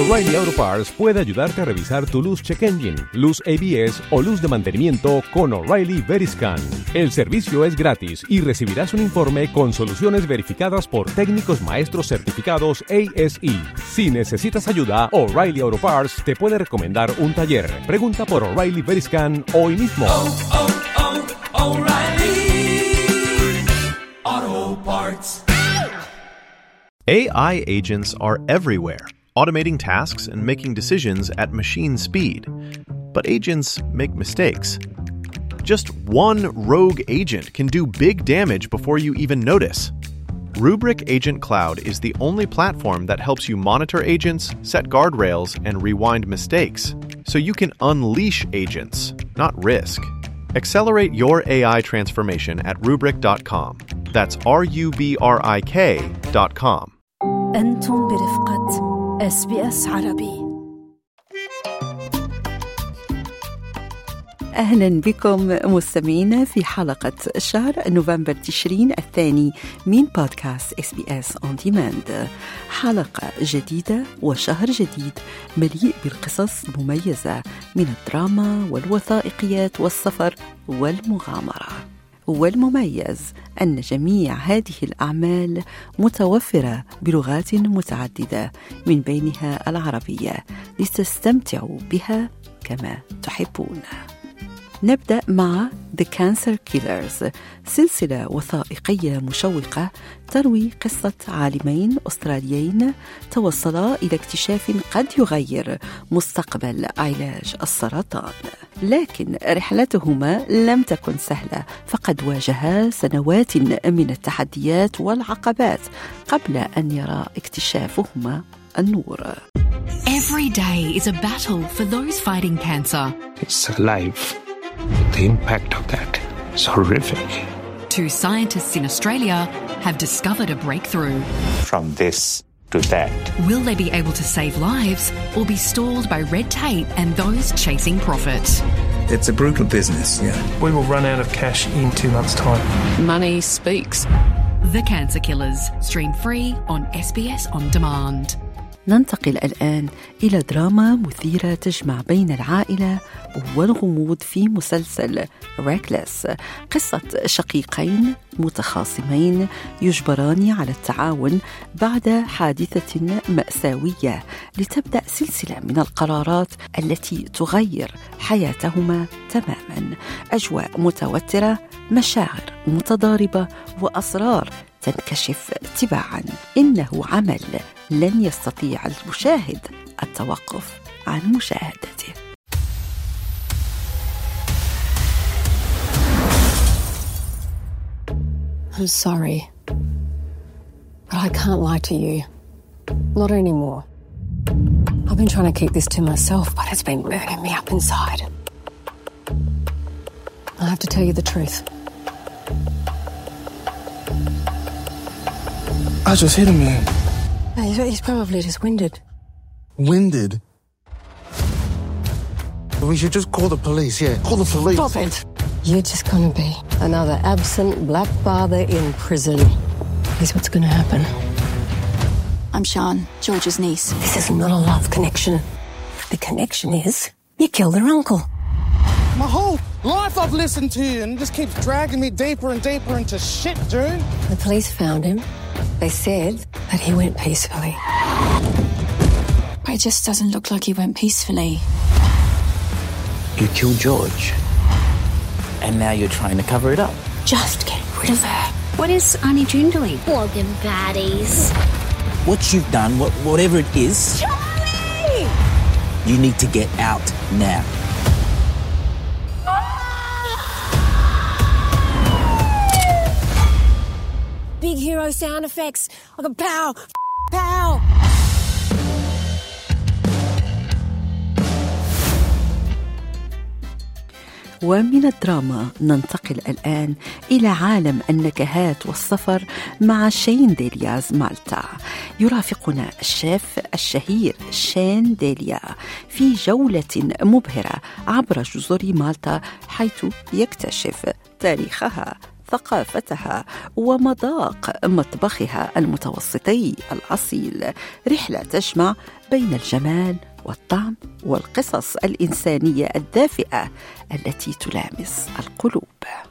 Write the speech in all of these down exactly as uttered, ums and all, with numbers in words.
O'Reilly Auto Parts puede ayudarte a revisar tu luz check engine, luz A B S o luz de mantenimiento con O'Reilly Veriscan. El servicio es gratis y recibirás un informe con soluciones verificadas por técnicos maestros certificados A S E. Si necesitas ayuda, O'Reilly Auto Parts te puede recomendar un taller. Pregunta por O'Reilly Veriscan hoy mismo. Oh, oh, oh, O'Reilly Auto Parts. A I agents are everywhere, automating tasks and making decisions at machine speed. But agents make mistakes. Just one rogue agent can do big damage before you even notice. Rubrik Agent Cloud is the only platform that helps you monitor agents, set guardrails, and rewind mistakes, so you can unleash agents, not risk. Accelerate your A I transformation at rubrik dot com. That's R U B R I K dot com. أنتم برفقة إس بي إس عربي. أهلا بكم مستمعين في حلقة شهر نوفمبر تشرين الثاني من بودكاست إس بي إس On Demand. حلقة جديدة وشهر جديد مليء بالقصص المميزة من الدراما والوثائقيات والسفر والمغامرة. والمميز أن جميع هذه الأعمال متوفرة بلغات متعددة من بينها العربية لتستمتعوا بها كما تحبون. نبدأ مع The Cancer Killers، سلسلة وثائقية مشوقة تروي قصة عالمين أستراليين توصلا إلى اكتشاف قد يغير مستقبل علاج السرطان. لكن رحلتهما لم تكن سهلة، فقد واجها سنوات من التحديات والعقبات قبل أن يرى اكتشافهما النور. Every day is a battle for those fighting cancer. It's alive. The impact of that is horrific. Two scientists in Australia have discovered a breakthrough. From this to that. Will they be able to save lives or be stalled by red tape and those chasing profit? It's a brutal business, yeah. We will run out of cash in two months' time. Money speaks. The Cancer Killers. Stream free on إس بي إس On Demand. ننتقل الآن إلى دراما مثيرة تجمع بين العائلة والغموض في مسلسل ريكلس. قصة شقيقين متخاصمين يجبران على التعاون بعد حادثة مأساوية لتبدأ سلسلة من القرارات التي تغير حياتهما تماما. أجواء متوترة، مشاعر متضاربة، وأسرار تنكشف تباعا. إنه عمل لن يستطيع المشاهد التوقف عن مشاهدته. I'm sorry, but I can't lie to you. Not anymore. I've been trying to keep this to myself, but it's been burning me up inside. I have to tell you the truth. I just hit him, man. He's, he's probably just winded. Winded? We should just call the police, yeah. Call the police. Stop it. You're just gonna be another absent black father in prison. Here's what's gonna happen. I'm Sian, George's niece. This is not a love connection. The connection is you killed their uncle. My whole life I've listened to you and it just keeps dragging me deeper and deeper into shit, dude. The police found him. They said that he went peacefully. But it just doesn't look like he went peacefully. You killed George. And now you're trying to cover it up. Just get rid of her. What is Auntie June doing? Walking baddies. What you've done, what, whatever it is, Charlie! You need to get out now. Big hero sound effects. Like a pow, pow. ومن الدراما ننتقل الآن إلى عالم النكهات والسفر مع شين ديلياز مالتا. يرافقنا الشيف الشهير شين ديليا في جولة مبهرة عبر جزر مالتا، حيث يكتشف تاريخها ثقافتها ومذاق مطبخها المتوسطي الأصيل. رحلة تجمع بين الجمال والطعم والقصص الإنسانية الدافئة التي تلامس القلوب.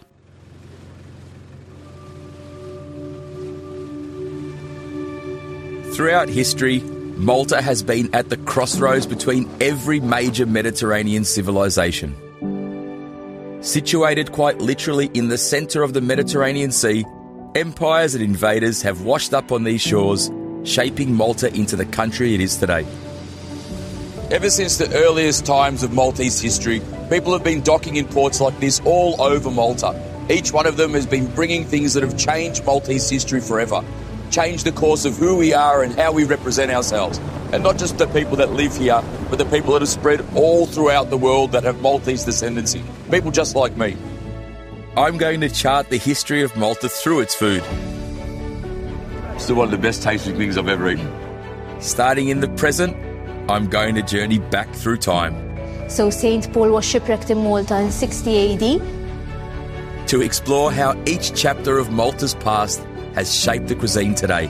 Throughout history, Malta has been at the crossroads between every major Mediterranean civilization. Situated quite literally in the centre of the Mediterranean Sea, empires and invaders have washed up on these shores, shaping Malta into the country it is today. Ever since the earliest times of Maltese history, people have been docking in ports like this all over Malta. Each one of them has been bringing things that have changed Maltese history forever, changed the course of who we are and how we represent ourselves. And not just the people that live here, but the people that have spread all throughout the world that have Maltese descendancy. People just like me. I'm going to chart the history of Malta through its food. Still one of the best tasting things I've ever eaten. Starting in the present, I'm going to journey back through time. So Saint Paul was shipwrecked in Malta in sixty A D. To explore how each chapter of Malta's past has shaped the cuisine today.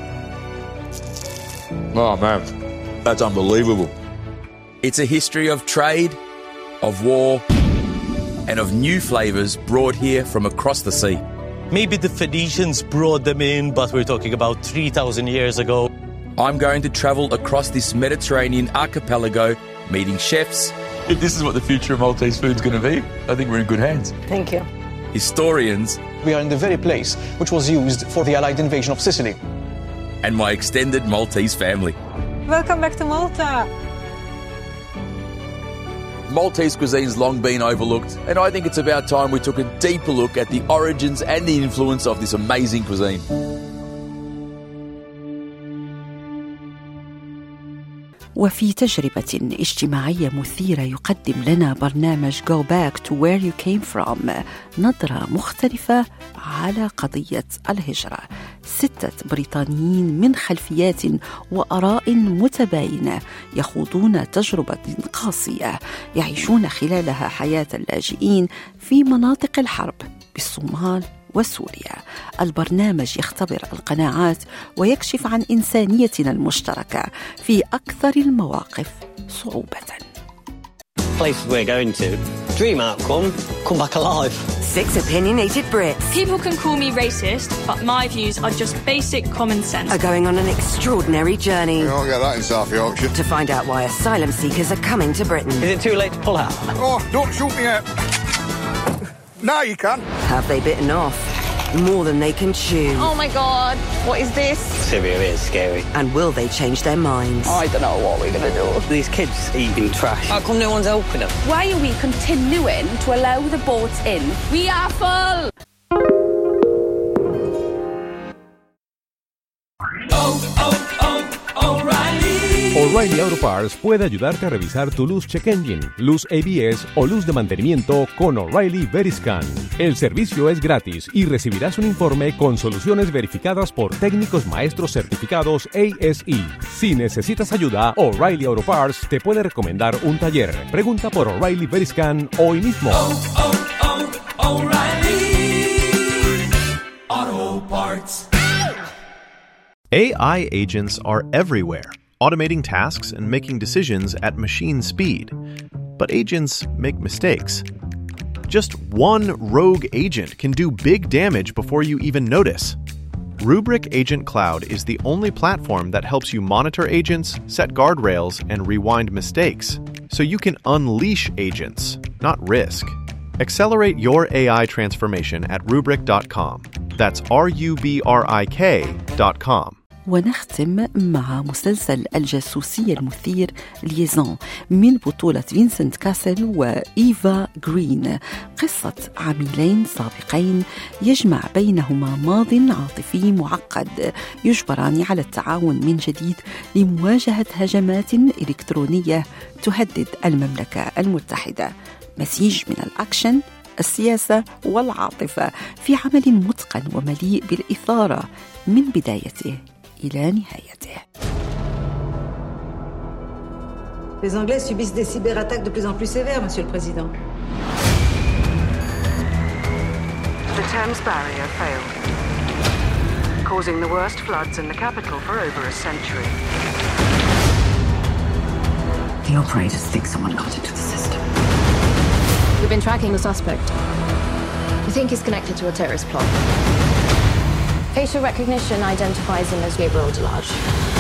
Oh man, that's unbelievable. It's a history of trade, of war, and of new flavours brought here from across the sea. Maybe the Phoenicians brought them in, but we're talking about three thousand years ago. I'm going to travel across this Mediterranean archipelago, meeting chefs. If this is what the future of Maltese food is going to be, I think we're in good hands. Thank you. Historians. We are in the very place which was used for the Allied invasion of Sicily. And my extended Maltese family. Welcome back to Malta. Maltese cuisine's long been overlooked, and I think it's about time we took a deeper look at the origins and the influence of this amazing cuisine. وفي تجربة اجتماعية مثيرة يقدم لنا برنامج Go Back to Where You Came From نظرة مختلفة على قضية الهجرة. ستة بريطانيين من خلفيات وآراء متباينة يخوضون تجربة قاسية يعيشون خلالها حياة اللاجئين في مناطق الحرب بالصومال وسوريا. البرنامج يختبر القناعات ويكشف عن إنسانيتنا المشتركة في أكثر المواقف صعوبة. Places we're going to, dream outcome, come back alive. Six opinionated Brits. People can call me racist, but my views are just basic common sense. Are going on an extraordinary journey. You won't get that in South Yorkshire. To find out why asylum seekers are coming to Britain. Is it too late to pull out? Oh, don't shoot me yet. Now you can. Have they bitten off more than they can chew? Oh my God, what is this? Syria is scary. And will they change their minds? I don't know what we're going to do. These kids eating trash. How come no one's helping them? Why are we continuing to allow the boats in? We are full! Oh, oh, oh, O'Reilly. O'Reilly Auto Parts puede ayudarte a revisar tu luz check engine, luz A B S o luz de mantenimiento con O'Reilly Veriscan. El servicio es gratis y recibirás un informe con soluciones verificadas por técnicos maestros certificados A S E. Si necesitas ayuda, O'Reilly Auto Parts te puede recomendar un taller. Pregunta por O'Reilly Veriscan hoy mismo. Oh, oh, oh, O'Reilly Auto Parts. A I agents are everywhere, automating tasks and making decisions at machine speed. But agents make mistakes. Just one rogue agent can do big damage before you even notice. Rubrik Agent Cloud is the only platform that helps you monitor agents, set guardrails, and rewind mistakes, so you can unleash agents, not risk. Accelerate your A I transformation at rubrik dot com. That's R U B R I K dot com. ونختم مع مسلسل الجاسوسي المثير ليزون من بطولة فينسنت كاسل وإيفا جرين. قصة عميلين سابقين يجمع بينهما ماضٍ عاطفي معقد يجبران على التعاون من جديد لمواجهة هجمات إلكترونية تهدد المملكة المتحدة. مزيج من الأكشن، السياسة والعاطفة في عمل متقن ومليء بالإثارة من بدايته إلى نهايته. Les Anglais subissent des cyberattaques de plus en plus sévères, Monsieur le Président. The Thames barrier failed, causing the worst floods in the capital for over a century. The operators think someone got into the system. We've been tracking the suspect. We think he's connected to a terrorist plot. Facial recognition identifies him as Gabriel Delage.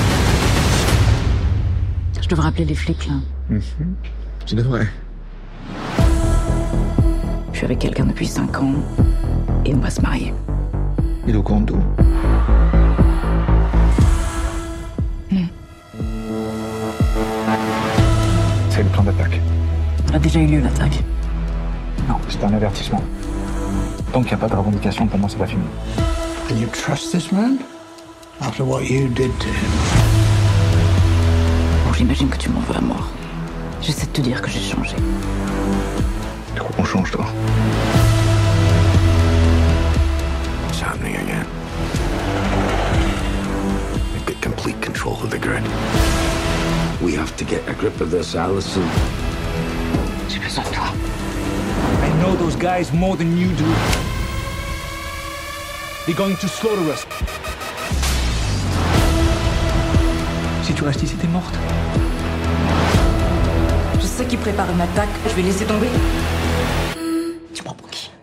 Je devrais appeler les flics, là. Mm-hmm. Tu devrais. Je suis avec quelqu'un depuis cinq ans et on va se marier. Il est au courant de tout. Mm. C'est le plan d'attaque. A déjà eu lieu l'attaque. Non, c'est un avertissement. Tant qu'il n'y a pas de revendication, pour moi, c'est pas fini. And you trust this man? After what you did to him? Bon, j'imagine que tu m'en veux à mort. J'essaie de te dire que j'ai changé. Tu crois qu'on change, toi? It's happening again. They've got complete control of the grid. We have to get a grip of this, Allison. J'ai besoin de toi. I know those guys more than you do. They're going to slaughter us. Si tu restes ici, t'es morte. Je sais qu'ils préparent une attaque, je vais laisser tomber. Tu prends pour qui?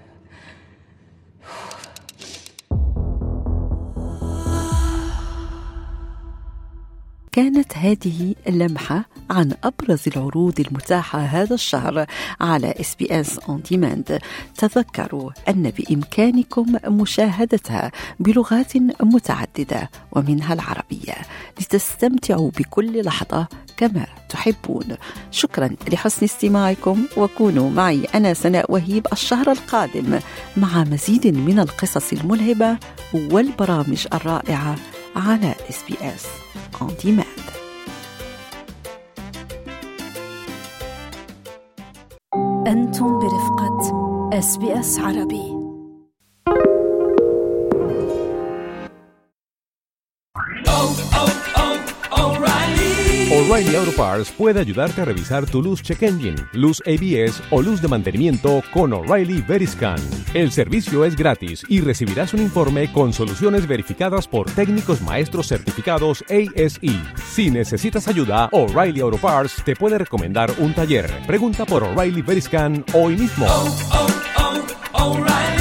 كانت هذه اللمحة عن أبرز العروض المتاحة هذا الشهر على إس بي إس On Demand. تذكروا أن بإمكانكم مشاهدتها بلغات متعددة ومنها العربية لتستمتعوا بكل لحظة كما تحبون. شكرا لحسن استماعكم وكونوا معي أنا سناء وهيب الشهر القادم مع مزيد من القصص الملهبة والبرامج الرائعة على إس بي إس On Demand. أنتم برفقة إس بي إس عربي. O'Reilly Auto Parts puede ayudarte a revisar tu luz check engine, luz A B S o luz de mantenimiento con O'Reilly Veriscan. El servicio es gratis y recibirás un informe con soluciones verificadas por técnicos maestros certificados A S E. Si necesitas ayuda, O'Reilly Auto Parts te puede recomendar un taller. Pregunta por O'Reilly Veriscan hoy mismo. Oh, oh, oh, O'Reilly.